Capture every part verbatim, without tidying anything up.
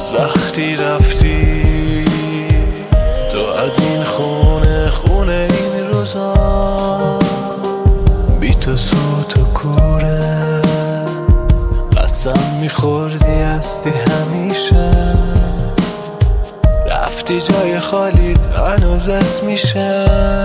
از وقتی رفتی تو از این خونه خونه این روزا، بی تو سوت و کوره، قسم میخوردی هستی همیشه، رفتی جای خالیت هنوز اسم میشه.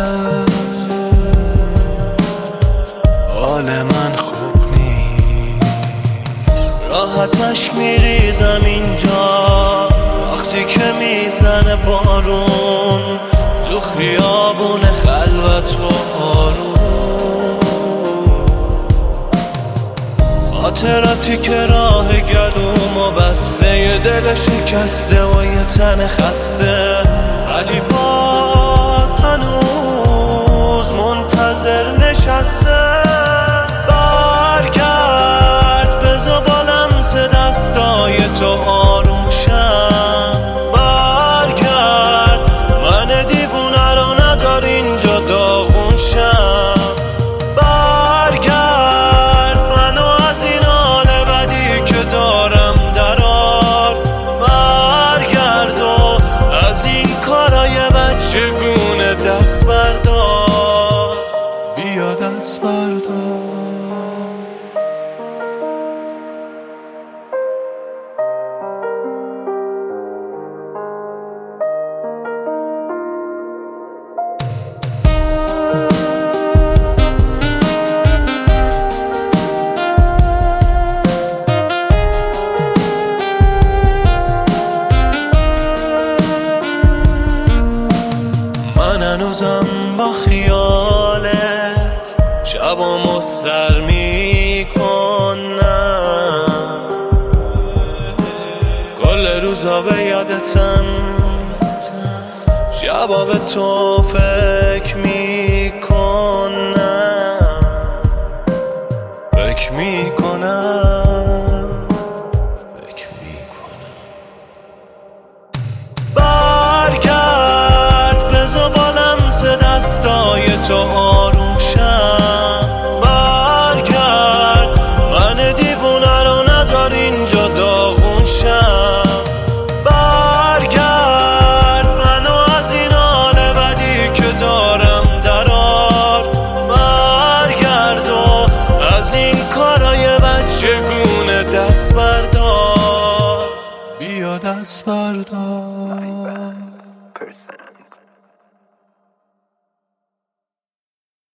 حال من خوب نیست، راحتش میریزم اینجا وقتی که میزنه بارون تو خیابون خلوت و آروم. خاطراتی که راه گلوم و بسته، یه دل شکسته و یه تن خسته، ولی باز هنوز منتظر نشسته. برگرد بذار با لمس دستای تو آروم شم، برگرد من دیوونه رو نذار اینجا داغون شم، برگرد منو از این حال بدی که دارم درار، برگرد و از این کارای بچگونه دست بردار، بیا دست بردار. هنوزم با خیالت شبامو سر میکنم، کل روزا به یادتم، شبا به تو فکر میکنم، فکر میکنم، فکر میکنم. برگرد بذار با لمس دستای تو آروم شم، برگرد من دیوونه رو نذار اینجا داغون شم، برگرد منو از این حال بدی که دارم درار، برگرد و از این کارای بچگونه دست بردار، بیا دست بردار.